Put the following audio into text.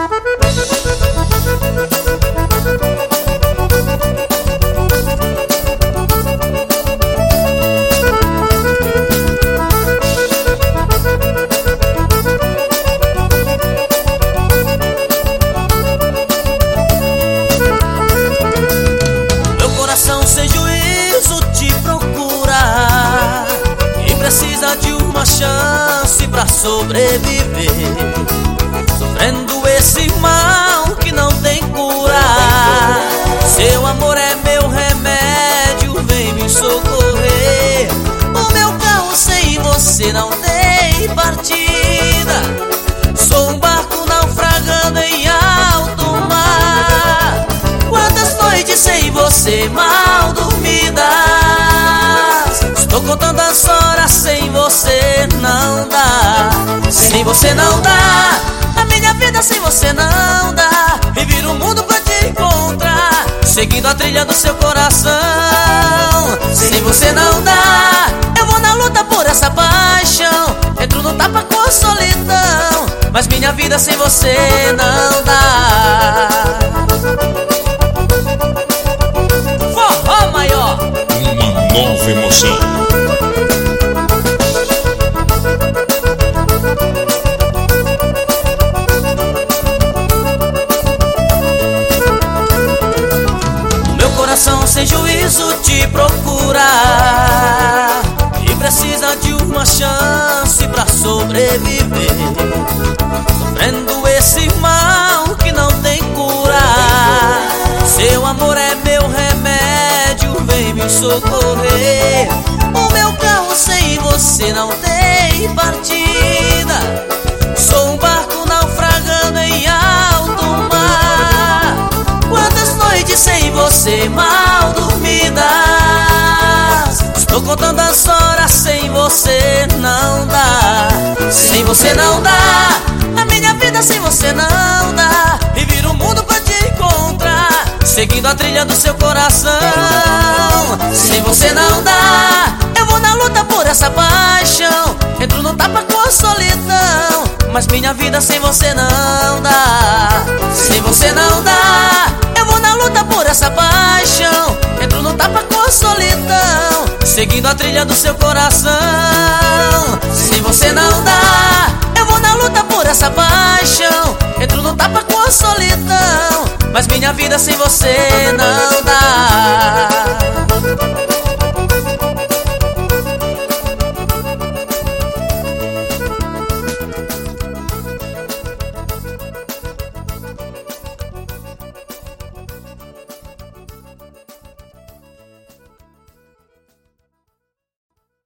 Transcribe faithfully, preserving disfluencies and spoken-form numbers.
Sem juízo te procura e precisa de uma chance pra sobreviver, sofrendo esse mal que não tem cura. Seu amor é meu remédio, vem me socorrer. O meu carro sem você não tem partida. Sou um barco naufragando em alto mar. Quantas noites sem você mal dormidas. Estou contando as horas, sem você não dá. Sem você não dá. A minha vida sem você não dá. E viro o mundo pra te encontrar, seguindo a trilha do seu coração. Sem você não dá. Eu vou na luta por essa paixão. Entro no tapa com a solidão, mas minha vida sem você não dá. Forró maior, uma nova emoção. O meu coração sem juízo te procura e precisa de uma chance pra sobreviver, sofrendo esse mal que não tem cura. Seu amor é meu remédio, vem me socorrer. O meu carro sem você não tem partida. Sou um barco naufragando em alto mar. Quantas noites sem você mal dormidas. Estou contando as horas, sem você não dá. Sem você não dá. A minha vida sem você não dá. E viro o mundo pra te encontrar, seguindo a trilha do seu coração. Sem você não dá. Eu vou na luta por essa paixão. Entro no tapa com a solidão, mas minha vida sem você não dá. Sem você não dá. Eu vou na luta por essa paixão. Entro no tapa com a solidão, seguindo a trilha do seu coração. Sem você não dá. Eu vou na luta por essa paixão. Entro no tapa com a solidão, mas minha vida sem você não dá.